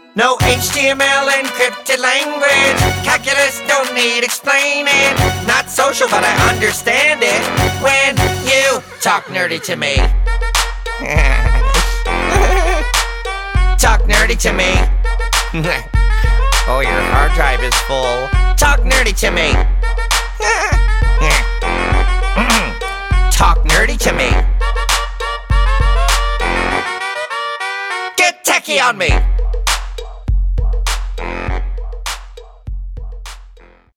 No HTML encrypted language. Calculus don't need explaining. Not social, but I understand it when you talk nerdy to me. Talk nerdy to me. Oh, your hard drive is full. Talk nerdy to me. Talk nerdy to me. Get techie on me.